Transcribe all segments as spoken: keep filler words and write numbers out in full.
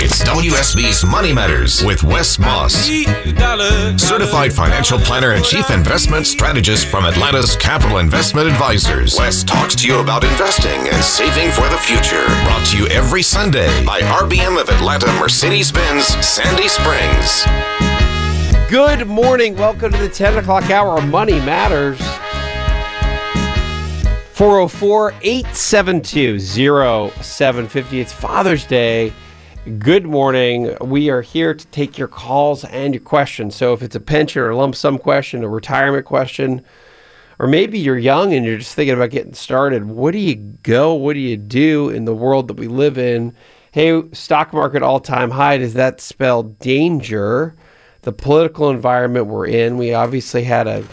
It's W S B's Money Matters with Wes Moss, certified financial planner and chief investment strategist from Atlanta's Capital Investment Advisors. Wes talks to you about investing and saving for the future. Brought to you every Sunday by R B M of Atlanta Mercedes-Benz Sandy Springs. Good morning. Welcome to the ten o'clock hour of Money Matters. four oh four, eight seven two, oh seven five oh. It's Father's Day. Good morning. We are here to take your calls and your questions. So if it's a pension or a lump sum question, a retirement question, or maybe you're young and you're just thinking about getting started, what do you go? What do you do in the world that we live in? Hey, stock market all-time high. Does that spell danger? The political environment we're in. We obviously had a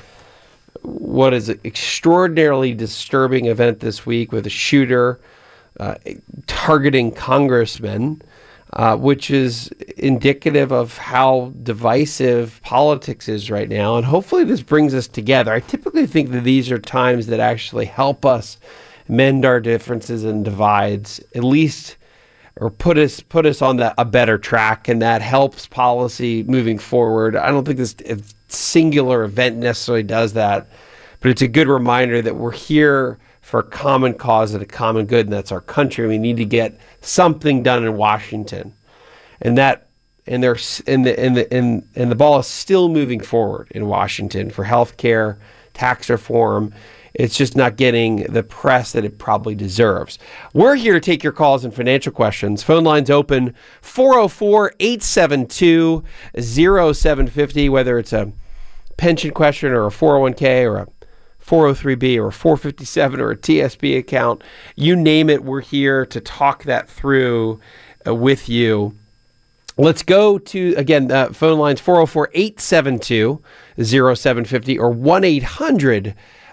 what is an extraordinarily disturbing event this week with a shooter uh, targeting congressmen, uh, which is indicative of how divisive politics is right now. And hopefully this brings us together. I typically think that these are times that actually help us mend our differences and divides, at least, or put us put us on the, a better track, and that helps policy moving forward. I don't think this singular event necessarily does that, but it's a good reminder that we're here for a common cause and a common good, and that's our country. We need to get something done in Washington, and that and there's and the and the and, and the ball is still moving forward in Washington for health care, tax reform. It's just not getting the press that it probably deserves. We're here to take your calls and financial questions. Phone lines open four oh four, eight seven two, oh seven five oh, whether it's a pension question or a four oh one k or a four oh three b or a four fifty-seven or a T S B account. You name it, we're here to talk that through uh, with you. Let's go to, again, uh, phone lines four oh four, eight seven two, oh seven five oh or one eight hundred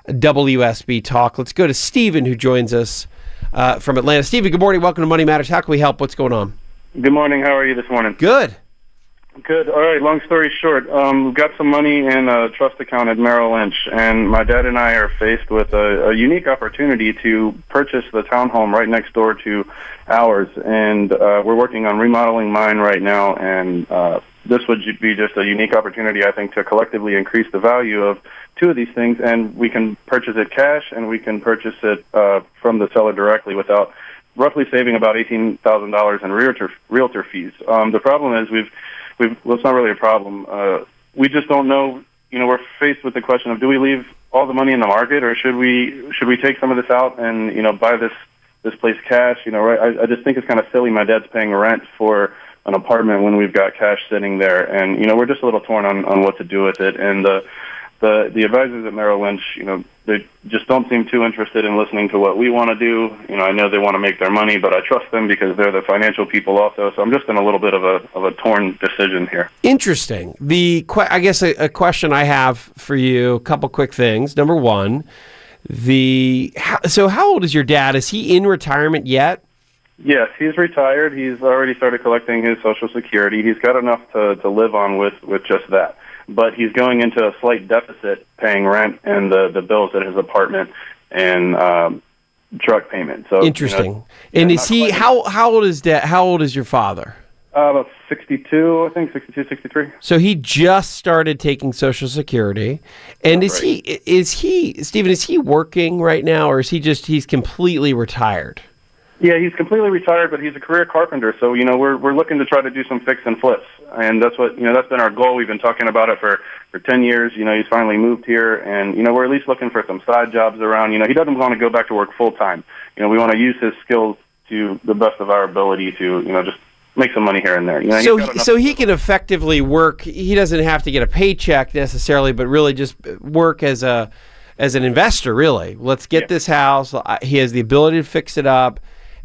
W S B Talk. Let's go to Stephen, who joins us uh, from Atlanta. Stephen, good morning. Welcome to Money Matters. How can we help? What's going on? Good morning. How are you this morning? Good. Good. All right. Long story short, um, we've got some money in a trust account at Merrill Lynch, and my dad and I are faced with a, a unique opportunity to purchase the townhome right next door to ours, and uh, we're working on remodeling mine right now, and uh, this would be just a unique opportunity, I think, to collectively increase the value of two of these things, and we can purchase it cash, and we can purchase it uh, from the seller directly without roughly saving about eighteen thousand dollars in realtor realtor fees. Um, the problem is we've we've well, it's not really a problem. Uh, we just don't know. You know, we're faced with the question of, do we leave all the money in the market, or should we should we take some of this out and, you know, buy this this place cash? You know, right? I, I just think it's kind of silly. My dad's paying rent for an apartment when we've got cash sitting there, and, you know, we're just a little torn on, on what to do with it. And uh, the the advisors at Merrill Lynch, you know, they just don't seem too interested in listening to what we want to do. You know, I know they want to make their money, but I trust them because they're the financial people also. So I'm just in a little bit of a of a torn decision here. Interesting. The que- I guess a, a question I have for you, a couple quick things. Number one, the how, so how old is your dad? Is he in retirement yet? Yes, he's retired. He's already started collecting his Social Security. He's got enough to, to live on with, with just that. But he's going into a slight deficit paying rent and the, the bills at his apartment and um, truck payment. So interesting. You know, and is he how how old is that? How old is your father? Uh, about sixty-two, I think, sixty-two, sixty-three. So he just started taking Social Security. And That's is right. he is he Stephen, is he working right now, or is he just he's completely retired? Yeah, he's completely retired, but he's a career carpenter. So, you know, we're we're looking to try to do some fix and flips, and that's what you know. That's been our goal. We've been talking about it for, for ten years. You know, he's finally moved here, and you know, we're at least looking for some side jobs around. You know, he doesn't want to go back to work full time. You know, we want to use his skills to the best of our ability to, you know, just make some money here and there. You know, so he, so he can effectively work. He doesn't have to get a paycheck necessarily, but really just work as a as an investor. Really, let's get yeah. this house. He has the ability to fix it up.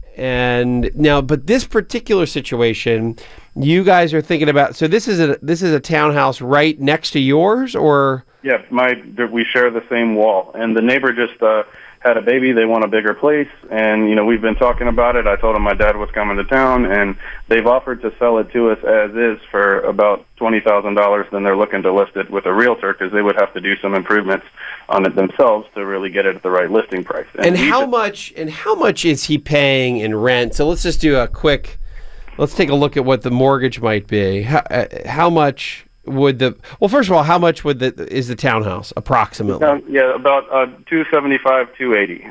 And now, but this particular situation, you guys are thinking about. So this is a this is a townhouse right next to yours, or yeah, my we share the same wall, and the neighbor just uh, had a baby. They want a bigger place, and you know we've been talking about it. I told them my dad was coming to town, and they've offered to sell it to us as is for about twenty thousand dollars. Then they're looking to list it with a realtor because they would have to do some improvements on it themselves to really get it at the right listing price. And, and how just, much? And how much is he paying in rent? So let's just do a quick let's take a look at what the mortgage might be. How, uh, how much would the well? First of all, how much would the is the townhouse approximately? Um, yeah, about uh, two seventy five, two eighty.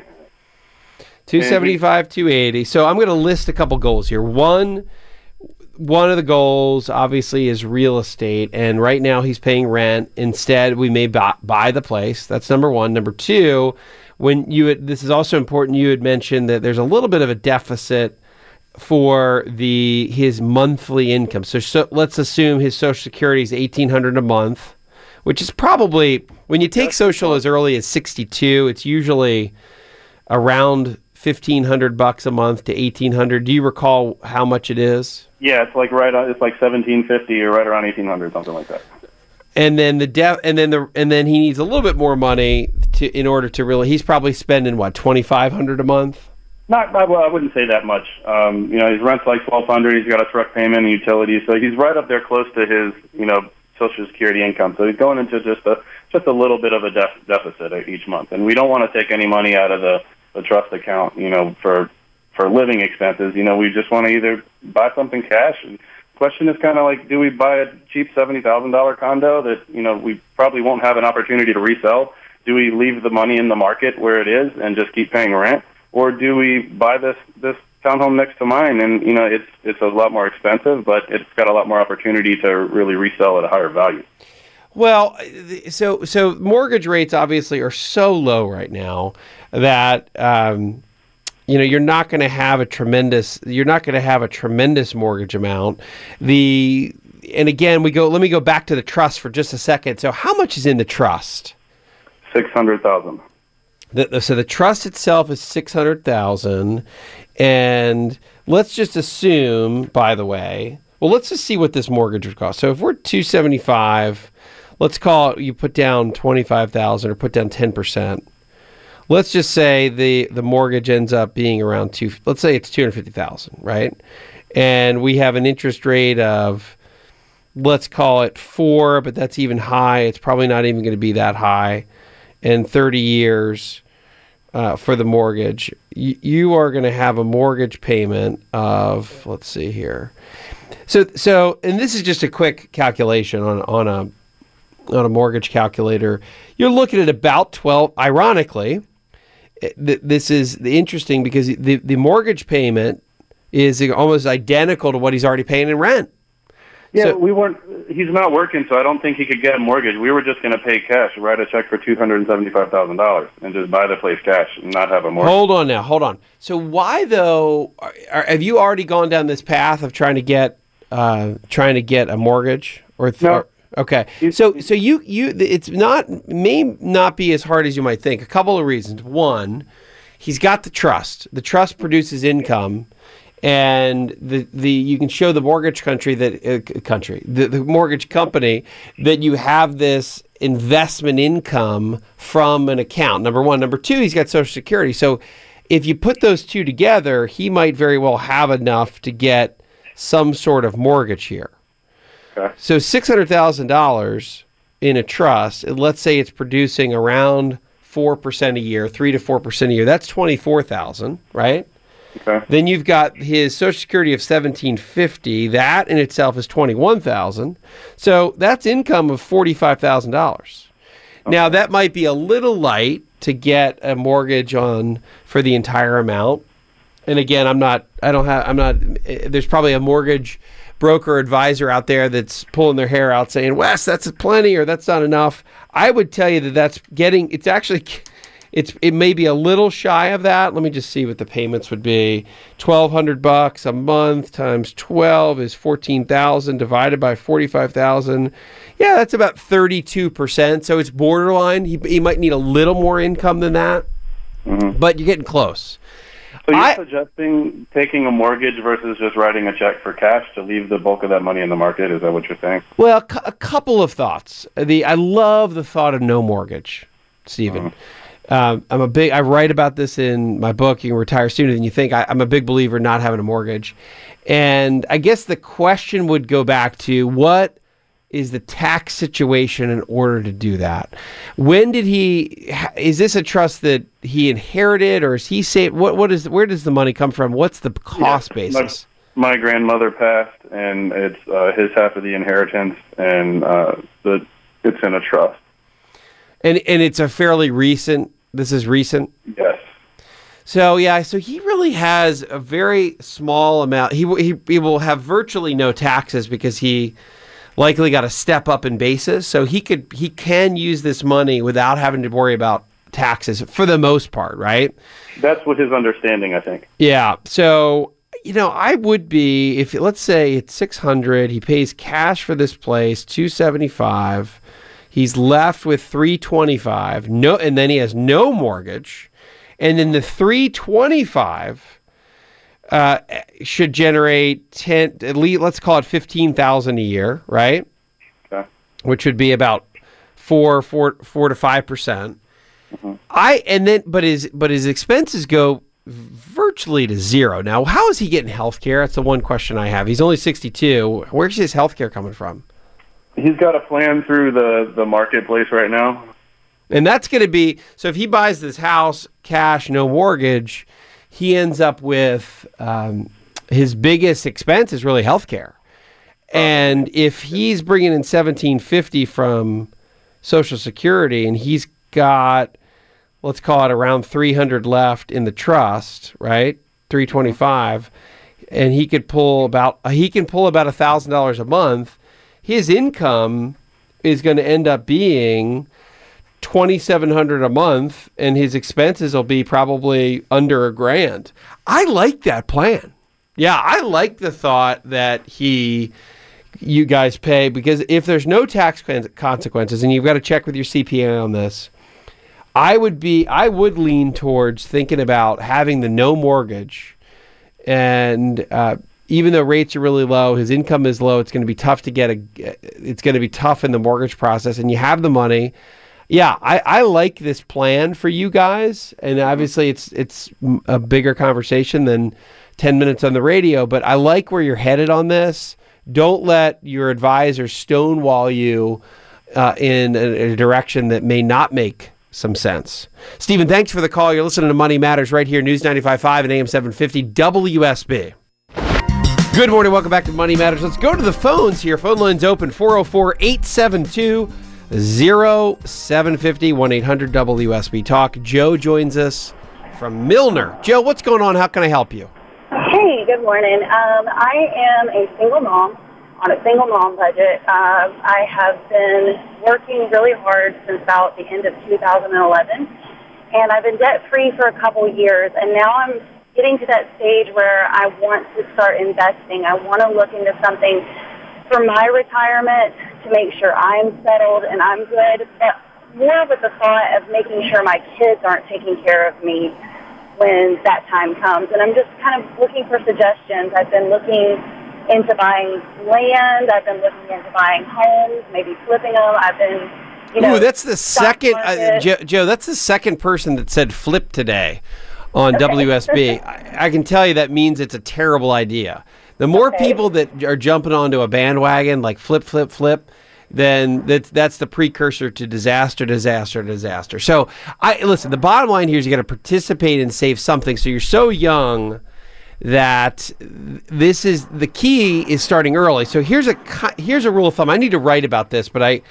Two seventy five, two eighty. So I'm going to list a couple goals here. One. One of the goals, obviously, is real estate, and right now he's paying rent. Instead, we may buy, buy the place. That's number one. Number two, when you had, this is also important. You had mentioned that there's a little bit of a deficit for the his monthly income. So, so let's assume his Social Security is eighteen hundred dollars a month, which is probably when you take Social as early as sixty-two. It's usually around fifteen hundred bucks a month to eighteen hundred. Do you recall how much it is? Yeah, it's like right on. It's like seventeen fifty or right around eighteen hundred, something like that. And then the de- and then the and then he needs a little bit more money to in order to really. He's probably spending what twenty-five hundred a month. Not, not well, I wouldn't say that much. Um, you know, his rent's like twelve hundred. He's got a truck payment and utilities, so he's right up there close to his you know Social Security income. So he's going into just a just a little bit of a def- deficit each month, and we don't want to take any money out of the, the trust account. You know, for for living expenses. You know, we just want to either buy something cash. And the question is kind of like, do we buy a cheap seventy thousand dollars condo that, you know, we probably won't have an opportunity to resell? Do we leave the money in the market where it is and just keep paying rent? Or do we buy this, this townhome next to mine? And, you know, it's, it's a lot more expensive, but it's got a lot more opportunity to really resell at a higher value. Well, so, so mortgage rates obviously are so low right now that, um, you know, you're not going to have a tremendous, you're not going to have a tremendous mortgage amount. The, and again, we go, let me go back to the trust for just a second. So how much is in the trust? six hundred thousand dollars. The, the, so the trust itself is six hundred thousand dollars. And let's just assume, by the way, well, let's just see what this mortgage would cost. So if we're two seventy-five, let's call it, you put down twenty-five thousand dollars or put down ten percent. Let's just say the, the mortgage ends up being around two. Let's say it's two hundred fifty thousand, right? And we have an interest rate of, let's call it four, but that's even high. It's probably not even going to be that high. And thirty years uh, for the mortgage, y- you are going to have a mortgage payment of, let's see here. So, so, and this is just a quick calculation on on a on a mortgage calculator. You're looking at about twelve. Ironically, this is interesting because the, the mortgage payment is almost identical to what he's already paying in rent. Yeah, so, we weren't. He's not working, so I don't think he could get a mortgage. We were just going to pay cash, write a check for two hundred seventy-five thousand dollars, and just buy the place cash and not have a mortgage. Hold on now, hold on. So why though? Are, are, have you already gone down this path of trying to get uh, trying to get a mortgage or? Th- no. or okay, so so you you it's not may not be as hard as you might think. A couple of reasons. One, he's got the trust. The trust produces income. And the, the you can show the mortgage country that uh, country the, the mortgage company that you have this investment income from an account. Number one, number two, he's got Social Security. So if you put those two together, he might very well have enough to get some sort of mortgage here. Okay. So six hundred thousand dollars in a trust. Let's say it's producing around four percent a year, three to four percent a year. That's twenty four thousand, right? Okay. Then you've got his Social Security of seventeen fifty. That in itself is twenty-one thousand. So that's income of forty-five thousand dollars. Okay. Now that might be a little light to get a mortgage on for the entire amount. And again, I'm not. I don't have. I'm not. There's probably a mortgage broker advisor out there that's pulling their hair out saying, "Wes, that's plenty," or "That's not enough." I would tell you that that's getting. It's actually. It's it may be a little shy of that. Let me just see what the payments would be. Twelve hundred bucks a month times twelve is fourteen thousand divided by forty five thousand. Yeah, that's about thirty two percent. So it's borderline. He he might need a little more income than that, mm-hmm. but you're getting close. So you're I, suggesting taking a mortgage versus just writing a check for cash to leave the bulk of that money in the market? Is that what you're saying? Well, a, cu- a couple of thoughts. The I love the thought of no mortgage, Stephen. Mm-hmm. Um, I'm a big. I write about this in my book. You can retire sooner than you think. I, I'm a big believer in not having a mortgage, and I guess the question would go back to what is the tax situation in order to do that? When did he? Is this a trust that he inherited, or is he saved? What? What is? Where does the money come from? What's the cost yeah, basis? my grandmother passed, and it's uh, his half of the inheritance, and uh, the it's in a trust. And and it's a fairly recent. This is recent. Yes. So yeah, so he really has a very small amount. He he he will have virtually no taxes because he likely got a step up in basis. So he could he can use this money without having to worry about taxes for the most part, right? That's what his understanding, I think. Yeah. So, you know, I would be, if let's say it's six hundred, he pays cash for this place, two seventy-five. He's left with three twenty-five. No, and then he has no mortgage. And then the three twenty-five uh, should generate ten, at least let's call it fifteen thousand a year, right? Okay. Which would be about four, four, four to five percent. Mm-hmm. I and then, but his but his expenses go virtually to zero. Now, how is he getting health care? That's the one question I have. He's only sixty-two. Where's his health care coming from? He's got a plan through the, the marketplace right now. And that's going to be, so if he buys this house, cash, no mortgage, he ends up with, um, his biggest expense is really health care. And if he's bringing in seventeen fifty from Social Security and he's got, let's call it around three hundred left in the trust, right? three twenty-five, and he could pull about, he can pull about one thousand dollars a month. His income is going to end up being twenty-seven hundred dollars a month, and his expenses will be probably under a grand. I like that plan. Yeah, I like the thought that he, you guys pay, because if there's no tax consequences, and you've got to check with your C P A on this, I would be, I would lean towards thinking about having the no mortgage, and uh, even though rates are really low, his income is low, it's going to be tough to get a, it's going to be tough in the mortgage process, and you have the money. Yeah, I, I like this plan for you guys, and obviously it's it's a bigger conversation than ten minutes on the radio, but I like where you're headed on this. Don't let your advisor stonewall you uh, in a, a direction that may not make some sense. Stephen, thanks for the call. You're listening to Money Matters right here, News ninety-five point five and A M seven fifty W S B. Good morning. Welcome back to Money Matters. Let's go to the phones here. Phone line's open, four oh four, eight seven two, oh seven five oh, one eight hundred W S B Talk. Joe joins us from Milner. Joe, what's going on? How can I help you? Hey, good morning. Um, I am a single mom on a single mom budget. Um, I have been working really hard since about the end of two thousand eleven, and I've been debt-free for a couple of years, and now I'm getting to that stage where I want to start investing. I want to look into something for my retirement to make sure I'm settled and I'm good, but more with the thought of making sure my kids aren't taking care of me when that time comes. And I'm just kind of looking for suggestions. I've been looking into buying land. I've been looking into buying homes, maybe flipping them. I've been, you know. Ooh, that's the second, uh, Joe, Joe, that's the second person that said flip today on okay. W S B. I, I can tell you that means it's a terrible idea. The more okay. people that are jumping onto a bandwagon, like flip, flip, flip, then that's, that's the precursor to disaster, disaster, disaster. So, I listen, the bottom line here is you got to participate and save something. So you're so young that this is, the key is starting early. So here's a, here's a rule of thumb. I need to write about this, but I,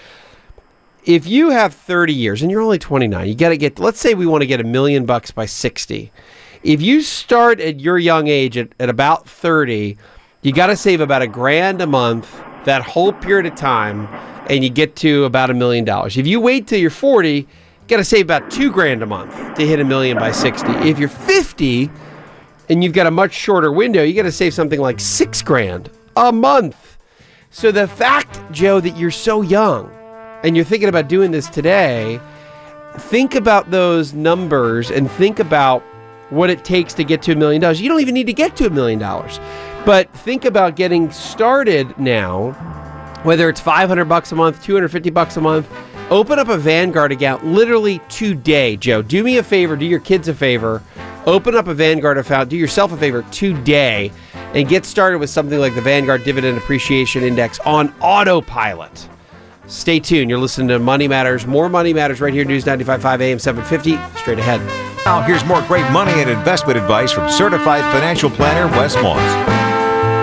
if you have thirty years and you're only twenty-nine, you got to get, let's say we want to get a million bucks by sixty. If you start at your young age at, at about thirty, you got to save about a grand a month that whole period of time, and you get to about a million dollars. If you wait till you're forty, you got to save about two grand a month to hit a million by sixty. If you're fifty and you've got a much shorter window, you got to save something like six grand a month. So the fact, Joe, that you're so young and you're thinking about doing this today, think about those numbers and think about what it takes to get to a million dollars. You don't even need to get to a million dollars, but think about getting started now, whether it's five hundred bucks a month, two hundred fifty bucks a month. Open up a Vanguard account literally today, Joe. Do me a favor, do your kids a favor. Open up a Vanguard account, do yourself a favor today, and get started with something like the Vanguard Dividend Appreciation Index on autopilot. Stay tuned. You're listening to Money Matters. More Money Matters right here, News ninety-five point five A M seven fifty. Straight ahead. Now, here's more great money and investment advice from certified financial planner Wes Moss.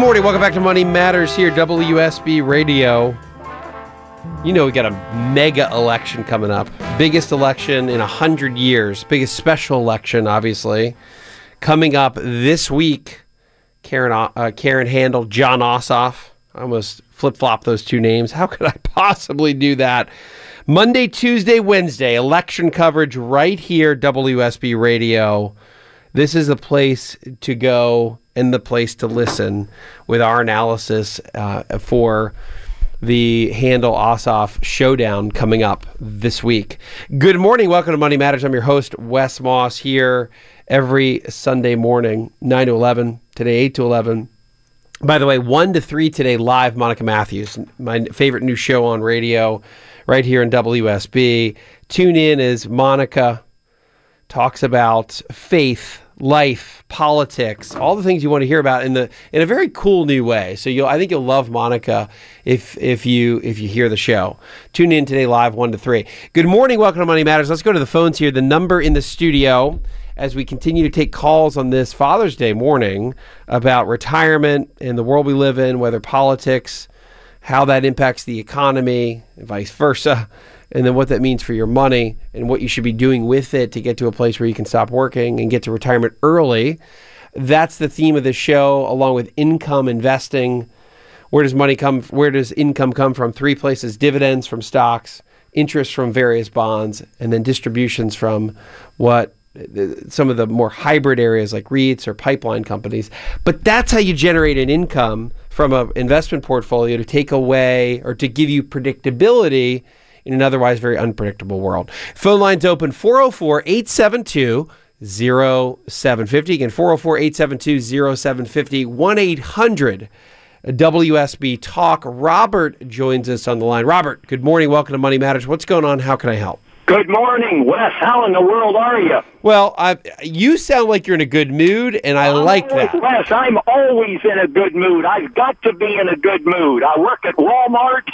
morning. Welcome back to Money Matters here, W S B Radio. You know we got a mega election coming up. Biggest election in one hundred years. Biggest special election, obviously. Coming up this week. Karen uh, Karen Handel, Jon Ossoff. I almost flip-flop those two names. How could I possibly do that? Monday, Tuesday, Wednesday, election coverage right here, W S B Radio. This is the place to go and the place to listen with our analysis uh, for the Handel-Ossoff showdown coming up this week. Good morning. Welcome to Money Matters. I'm your host, Wes Moss, here every Sunday morning, nine to eleven, today eight to eleven. By the way, one to three today live, Monica Matthews, my favorite new show on radio right here in W S B. Tune in as Monica talks about faith, life, politics, all the things you want to hear about in the in a very cool new way. So you'll I think you'll love Monica if if you if you hear the show. Tune in today live one to three. Good morning, welcome to Money Matters. Let's go to the phones here. The number in the studio as we continue to take calls on this Father's Day morning about retirement and the world we live in, whether politics, how that impacts the economy, and vice versa, and then what that means for your money and what you should be doing with it to get to a place where you can stop working and get to retirement early. That's the theme of this show, along with income investing. Where does money come? Where does income come from? Three places: dividends from stocks, interest from various bonds, and then distributions from what some of the more hybrid areas like REITs or pipeline companies. But that's how you generate an income from an investment portfolio to take away or to give you predictability in an otherwise very unpredictable world. Phone lines open four oh four, eight seven two, oh seven five oh. Again, four oh four, eight seven two, oh seven five oh, one eight hundred W S B Talk. Robert joins us on the line. Robert, good morning. Welcome to Money Matters. What's going on? How can I help? Good morning, Wes. How in the world are you? Well, I, you sound like you're in a good mood, and I I'm like always, that. Wes, I'm always in a good mood. I've got to be in a good mood. I work at Walmart,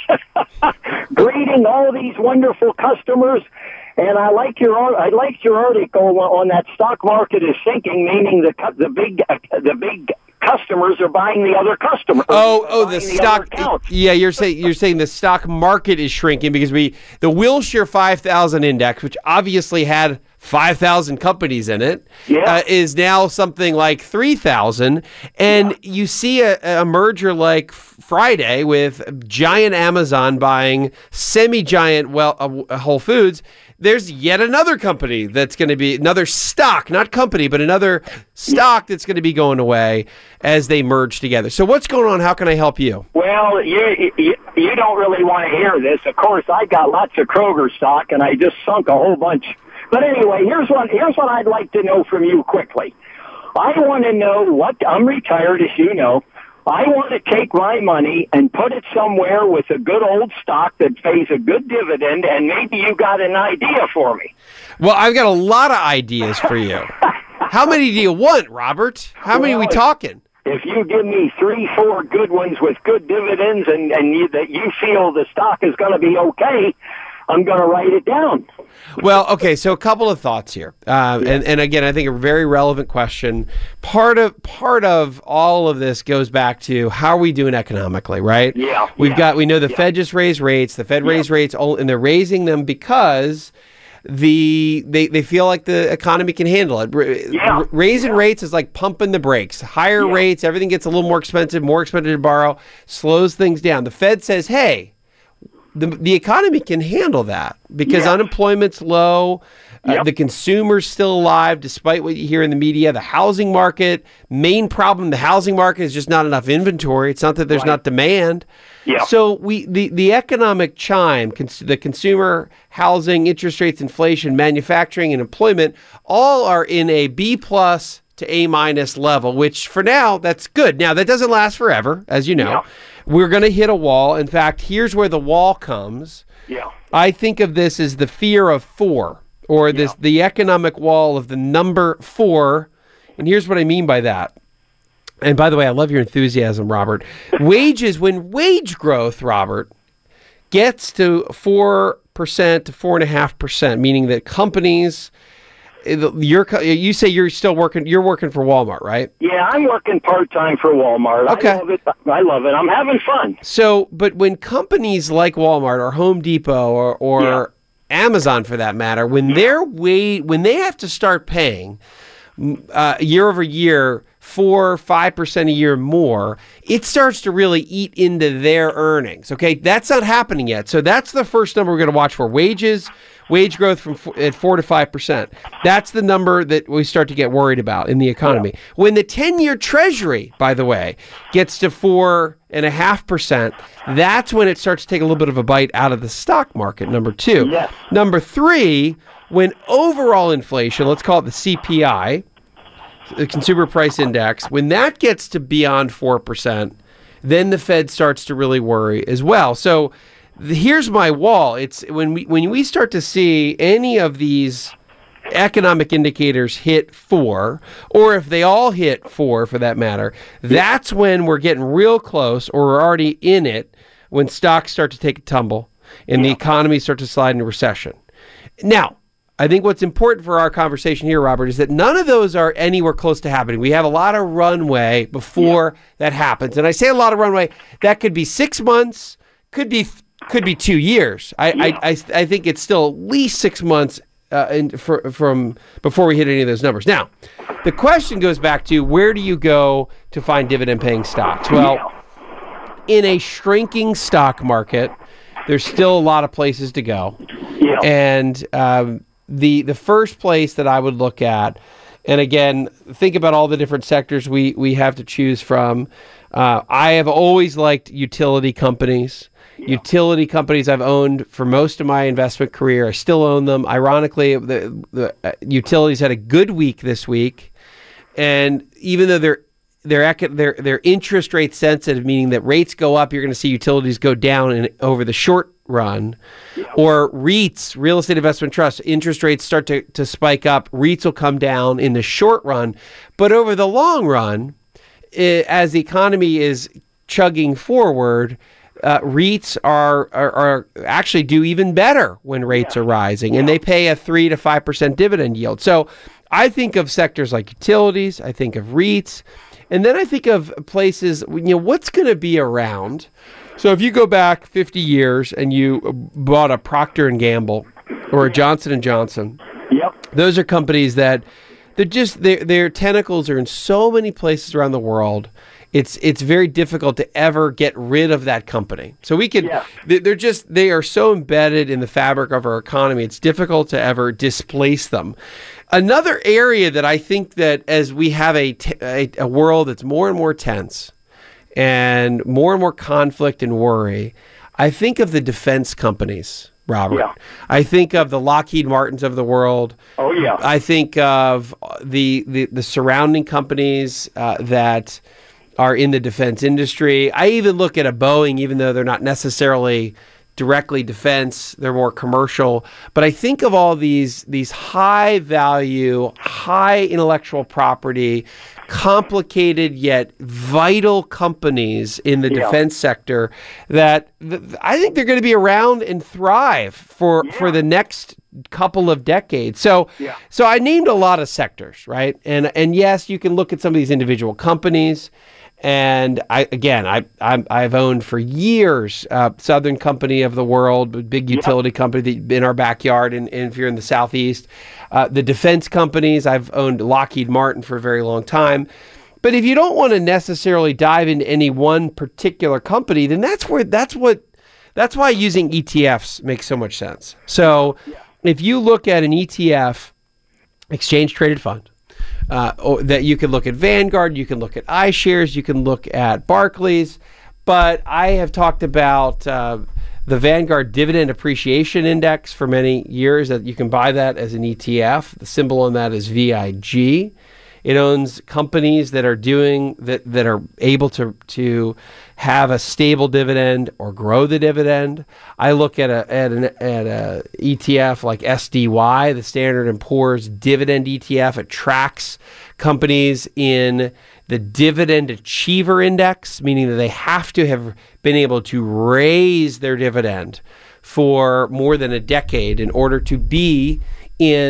greeting all these wonderful customers, and I like your I like your article on that stock market is sinking, meaning the the big the big. customers are buying the other customers. Oh, oh, the, the stock. Yeah, you're saying you're saying the stock market is shrinking because we the Wilshire five thousand index, which obviously had five thousand companies in it, yeah. uh, is now something like three thousand. And yeah. you see a, a merger like Friday with giant Amazon buying semi-giant well uh, Whole Foods. There's yet another company that's going to be, another stock, not company, but another stock that's going to be going away as they merge together. So what's going on? How can I help you? Well, you, you, you don't really want to hear this. Of course, I got lots of Kroger stock, and I just sunk a whole bunch. But anyway, here's what, here's what I'd like to know from you quickly. I want to know what, I'm retired, as you know. I want to take my money and put it somewhere with a good old stock that pays a good dividend, and maybe you got an idea for me. Well, I've got a lot of ideas for you. How many do you want, Robert? How many well, are we talking? If you give me three, four good ones with good dividends and, and you, that you feel the stock is going to be okay, I'm going to write it down. Well, okay, so a couple of thoughts here. Uh, yeah. and, and again, I think a very relevant question. Part of part of all of this goes back to how are we doing economically, right? Yeah. We've yeah. got, we know the yeah. Fed just raised rates. The Fed yeah. raised rates, and they're raising them because the they, they feel like the economy can handle it. Yeah. Raising yeah. rates is like pumping the brakes. Higher yeah. rates, everything gets a little more expensive, more expensive to borrow, slows things down. The Fed says, hey, The the economy can handle that because yeah. unemployment's low, uh, yep. the consumer's still alive despite what you hear in the media. The housing market, main problem, the housing market is just not enough inventory. It's not that there's right. not demand. Yeah. So we the, the economic chime, cons- the consumer, housing, interest rates, inflation, manufacturing, and employment all are in a B plus to A minus level, which for now, that's good. Now, that doesn't last forever, as you know. Yeah. We're going to hit a wall. In fact, here's where the wall comes. Yeah. I think of this as the fear of four, or this yeah. the economic wall of the number four. And here's what I mean by that. And by the way, I love your enthusiasm, Robert. Wages, when wage growth, Robert, gets to four percent to four point five percent, meaning that companies you're you say you're still working. You're working for Walmart, right? Yeah, I'm working part time for Walmart. Okay. I love it. I love it. I'm having fun. So, but when companies like Walmart or Home Depot or or yeah. Amazon, for that matter, when they're way when they have to start paying uh, year over year four, five percent a year more, it starts to really eat into their earnings. Okay, that's not happening yet. So that's the first number we're going to watch for: wages, wage growth from four, at four to five percent. That's the number that we start to get worried about in the economy. Yeah. When the ten-year Treasury, by the way, gets to four and a half percent, that's when it starts to take a little bit of a bite out of the stock market. Number two. Yes. Number three, when overall inflation, let's call it the C P I, the Consumer Price Index, when that gets to beyond four percent, then the Fed starts to really worry as well. So the, here's my wall. It's when we when we start to see any of these economic indicators hit four, or if they all hit four for that matter, that's when we're getting real close, or we're already in it, when stocks start to take a tumble and yeah. the economy starts to slide into recession. Now, I think what's important for our conversation here, Robert, is that none of those are anywhere close to happening. We have a lot of runway before yeah. that happens. And I say a lot of runway, that could be six months, could be could be two years. I yeah. I, I I think it's still at least six months uh, in, for, from before we hit any of those numbers. Now, the question goes back to, where do you go to find dividend-paying stocks? Well, yeah. in a shrinking stock market, there's still a lot of places to go. Yeah. And um, The the first place that I would look at, and again, think about all the different sectors we, we have to choose from. Uh, I have always liked utility companies. Yeah. Utility companies I've owned for most of my investment career. I still own them. Ironically, the, the uh, utilities had a good week this week, and even though they're they're they're they're interest rate sensitive, meaning that rates go up, you're going to see utilities go down in, over the short run. Or REITs, real estate investment trusts, interest rates start to, to spike up. REITs will come down in the short run. But over the long run, it, as the economy is chugging forward, uh, REITs are, are are actually do even better when rates yeah. are rising. Yeah. And they pay a three to five percent dividend yield. So I think of sectors like utilities. I think of REITs. And then I think of places, you know, what's going to be around. So if you go back fifty years and you bought a Procter and Gamble or a Johnson and Johnson, yep. those are companies that they're just their their tentacles are in so many places around the world. It's it's very difficult to ever get rid of that company. So we could yeah. they're just they are so embedded in the fabric of our economy. It's difficult to ever displace them. Another area that I think that as we have a t- a, a world that's more and more tense, and more and more conflict and worry, I think of the defense companies, Robert. Yeah. I think of the Lockheed Martins of the world. Oh, yeah. I think of the the, the surrounding companies uh, that are in the defense industry. I even look at a Boeing, even though they're not necessarily directly defense, they're more commercial. But I think of all these these high value, high intellectual property, complicated yet vital companies in the yeah. defense sector that th- I think they're going to be around and thrive for, yeah. for the next couple of decades. So yeah. so I named a lot of sectors, right? And and yes, you can look at some of these individual companies. And I again, I, I I've owned for years uh, Southern Company of the world, big utility yep. company that, in our backyard, and, and if you're in the Southeast, uh, the defense companies. I've owned Lockheed Martin for a very long time. But if you don't want to necessarily dive into any one particular company, then that's where that's what that's why using E T Fs makes so much sense. So yeah. if you look at an E T F, exchange traded fund. Uh, or that you can look at Vanguard, you can look at iShares, you can look at Barclays, but I have talked about uh, the Vanguard Dividend Appreciation Index for many years. That you can buy that as an E T F. The symbol on that is V I G. It owns companies that are doing that that are able to to have a stable dividend or grow the dividend. I look at a at an at a E T F like S D Y, the Standard and Poor's Dividend E T F. It tracks companies in the Dividend Achiever Index, meaning that they have to have been able to raise their dividend for more than a decade in order to be in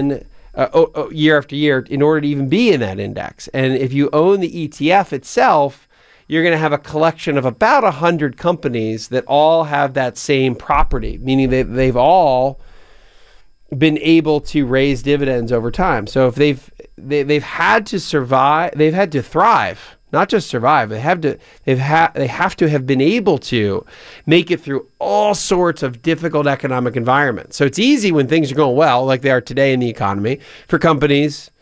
uh, oh, oh, year after year in order to even be in that index. And if you own the E T F itself, you're going to have a collection of about one hundred companies that all have that same property, meaning that they've all been able to raise dividends over time. So if they've they, they've had to survive, they've had to thrive, not just survive. They have to they've ha- they have to have been able to make it through all sorts of difficult economic environments. So it's easy when things are going well, like they are today in the economy, for companies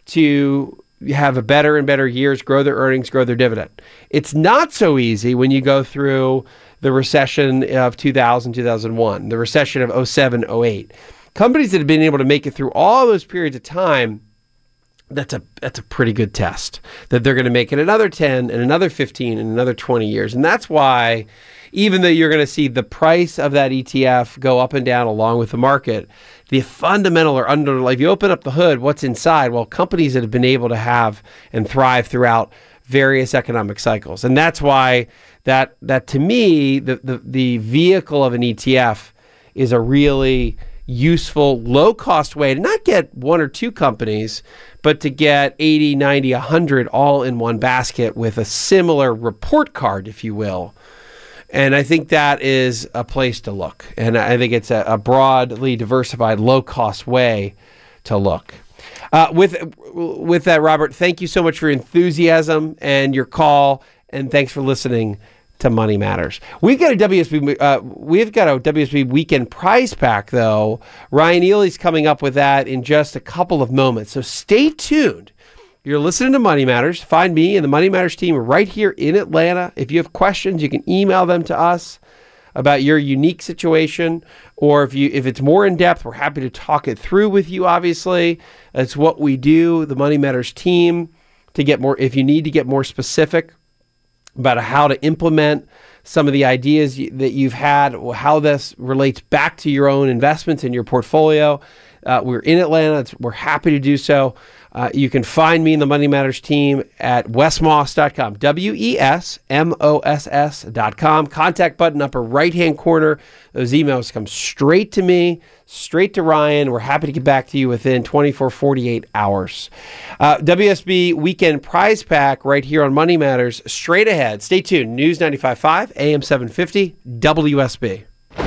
to have a better and better years, grow their earnings, grow their dividend. It's not so easy when you go through the recession of two thousand, two thousand one, the recession of oh seven, oh eight. Companies that have been able to make it through all those periods of time, that's a that's a pretty good test that they're going to make it another ten and another fifteen and another twenty years. And that's why, even though you're going to see the price of that E T F go up and down along with the market, the fundamental or underlying, if you open up the hood, what's inside? Well, companies that have been able to have and thrive throughout various economic cycles. And that's why that that to me, the the, the vehicle of an E T F is a really useful, low-cost way to not get one or two companies, but to get eighty, ninety, one hundred all in one basket with a similar report card, if you will. And I think that is a place to look. And I think it's a, a broadly diversified, low-cost way to look. Uh, with, with that, Robert, thank you so much for your enthusiasm and your call, and thanks for listening to Money Matters. We've got a W S B. Uh, we've got a W S B weekend prize pack, though. Ryan Ely's coming up with that in just a couple of moments. So stay tuned. You're listening to Money Matters. Find me and the Money Matters team right here in Atlanta. If you have questions, you can email them to us about your unique situation, or if you if it's more in depth, we're happy to talk it through with you. Obviously, it's what we do. The Money Matters team to get more. If you need to get more specific about how to implement some of the ideas that you've had, how this relates back to your own investments in your portfolio. Uh, we're in Atlanta. It's, we're happy to do so. Uh, you can find me in the Money Matters team at wes moss dot com, W E S M O S S dot com. Contact button upper right-hand corner. Those emails come straight to me, straight to Ryan. We're happy to get back to you within twenty-four, forty-eight hours. Uh, W S B Weekend Prize Pack right here on Money Matters. Straight ahead. Stay tuned. News ninety-five point five, A M seven fifty, W S B.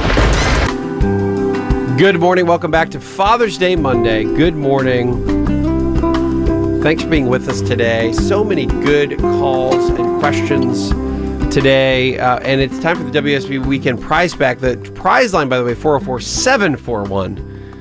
Good morning. Welcome back to Father's Day Monday. Good morning. Thanks for being with us today. So many good calls and questions today. Uh, and it's time for the W S B Weekend Prize Pack. The prize line, by the way, four oh four, seven four one,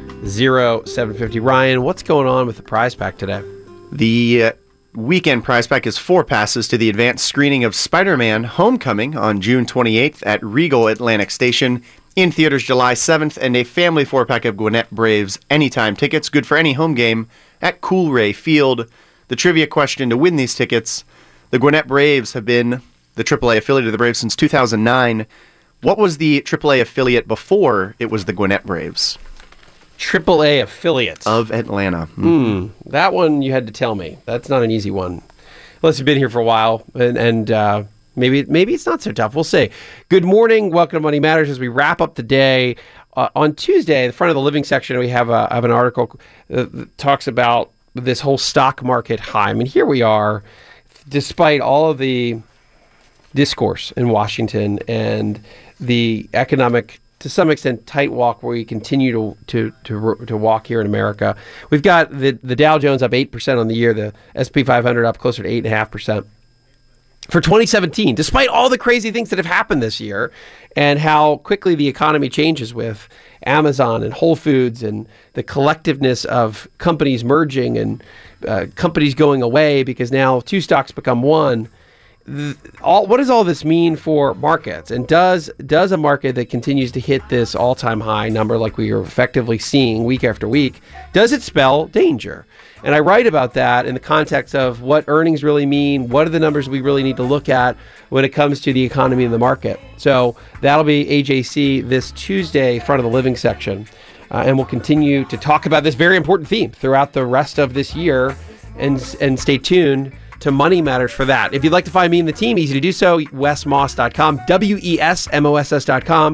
oh seven five oh. Ryan, what's going on with the prize pack today? The uh, weekend prize pack is four passes to the advanced screening of Spider-Man Homecoming on June twenty-eighth at Regal Atlantic Station, in theaters July seventh, and a family four-pack of Gwinnett Braves Anytime tickets, good for any home game, at Coolray Field. The trivia question to win these tickets: the Gwinnett Braves have been the triple A affiliate of the Braves since two thousand nine. What was the triple A affiliate before it was the Gwinnett Braves? triple A affiliate of Atlanta. Mm. Mm, that one you had to tell me. That's not an easy one. Unless you've been here for a while, and, and uh, maybe maybe it's not so tough. We'll see. Good morning. Welcome to Money Matters as we wrap up the day. Uh, on Tuesday, the front of the living section, we have, a, have an article that talks about this whole stock market high. I mean, here we are, despite all of the discourse in Washington and the economic, to some extent, tight walk where we continue to to to, to walk here in America. We've got the, the Dow Jones up eight percent on the year, the S and P five hundred up closer to eight point five percent. For twenty seventeen, despite all the crazy things that have happened this year and how quickly the economy changes with Amazon and Whole Foods and the collectiveness of companies merging and uh, companies going away because now two stocks become one. The, all, what does all this mean for markets? And does does a market that continues to hit this all-time high number like we are effectively seeing week after week, does it spell danger? And I write about that in the context of what earnings really mean, what are the numbers we really need to look at when it comes to the economy and the market. So that'll be A J C this Tuesday, front of the living section. Uh, and we'll continue to talk about this very important theme throughout the rest of this year. And, and stay tuned to Money Matters for that. If you'd like to find me and the team, easy to do so, wes moss dot com, W E S M O S S dot com.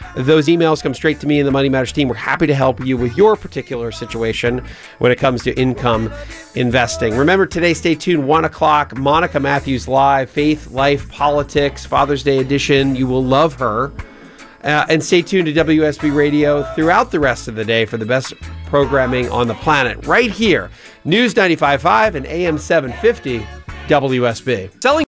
those emails come straight to me and the Money Matters team. We're happy to help you with your particular situation when it comes to income investing. Remember, today, stay tuned, one o'clock, Monica Matthews Live, Faith, Life, Politics, Father's Day edition. You will love her. Uh, and stay tuned to W S B Radio throughout the rest of the day for the best programming on the planet right here. News ninety-five point five and A M seven fifty W S B. Selling